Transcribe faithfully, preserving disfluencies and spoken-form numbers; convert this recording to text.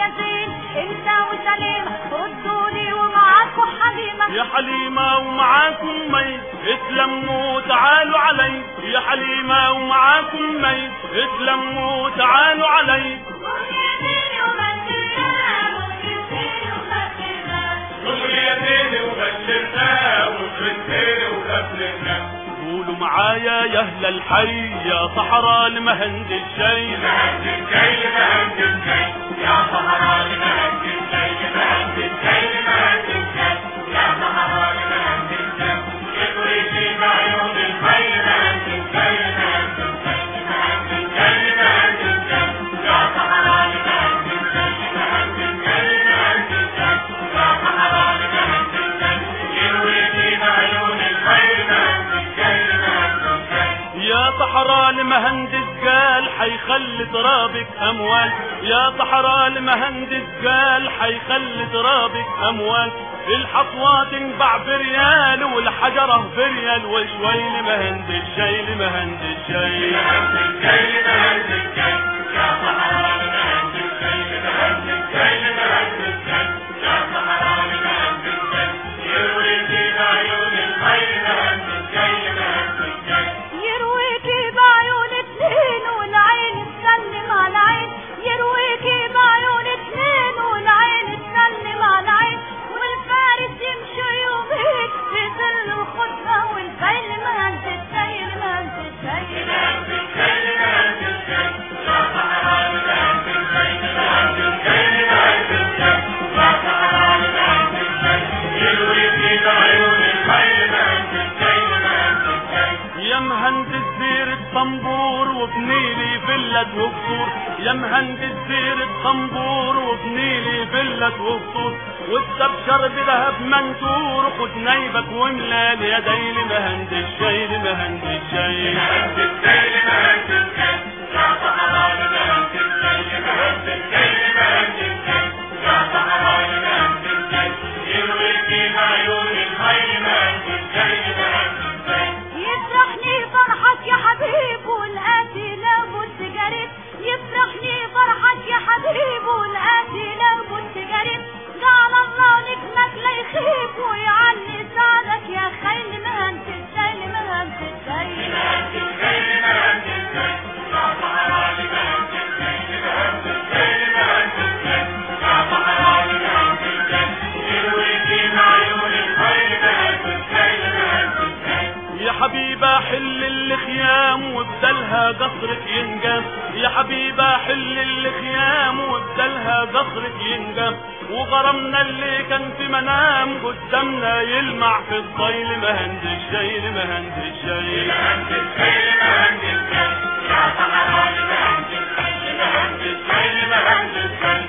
يا زين انت وسليمة ردولي ومعاكم حليمة يا حليمة ومعاكم مي اتلموا تعالوا علي يا حليمة ومعاكم مي اتلموا تعالوا علي قولوا معايا يا اهل الحي يا صحراء المهند الشي مهند الشي مهند الشي يا صحراء المهند الشي مهند الشي مهند الشي يا صحراء المهند الشي يطوي في بعيون الحي مهند الشي مهند الشي مهند الشي مهند الشي يا صحراء المهند الشي مهند الشي مهند الشي يا صحراء المهند الشي يطوي في بعيون الحي مهند الشي مهند الشي يا صحراء المهندس قال حيخلي ترابك اموال يا صحراء المهندس قال حيخلي ترابك اموال الحصوات تنباع بريال والحجره بريال وشوي لمهندس شي لمهندس شي لمهندس شي لمهندس شي يا صحراء لمهندس شي لمهندس شي لمهندس شي يا صحراء لمهندس شي يروي في بعيون الحي لمهندس شي لمهندس شي يرويكي بعيون اتنين والعين تسلم على عين يرويكي بعيون اتنين والعين تسلم على عين والفارس يمشي يومين في ظل الخطبة والفيل مهندس شي مهندس شي لمهندس شي لمهندس شي يا صحراء لمهندس شي لمهندس شي لمهندس شي يا صحراء لمهندس شي يروي في بعيون الحي لمهندس شي لمهندس شي يا مهندس زير الطنبور وبنيلي فلة وقصور يا مهندس زير الطنبور وبنيلي فلة وقصور واستبشر بذهب منثور خد نايبك وملال يدي لمهندس شي لمهندس شي لمهندس شي لمهندس شي يا صحراء لمهندس شي لمهندس شي لمهندس شي يا صحراء لمهندس شي يروي في عيون الحي لمهندس شي لمهندس شي يفرحني فرحك يا حبيب والقاتل ابو السجاريب يفرحني فرحك يا حبيب والقاتل ابو السجاريب جعل الله نجمك لا يخيب ويعلي سعدك يا خيل مهندس شي مهندس شي لمهندس شي لمهندس شي يا صحراء لمهندس شي لمهندس شي لمهندس شي يا صحراء لمهندس شي يروي في عيون الحي لمهندس شي لمهندس شي يا حبيبة حل الخيام وبدلها قصرك ينقام يا حبيبة حل الخيام وبدلها قصرك ينقام وغرمنا اللي كان في منام قدامنا يلمع في الطيل مهندس شي لمهندس شي لمهندس شي لمهندس شي يا صحراء لمهندس شي لمهندس شي لمهندس شي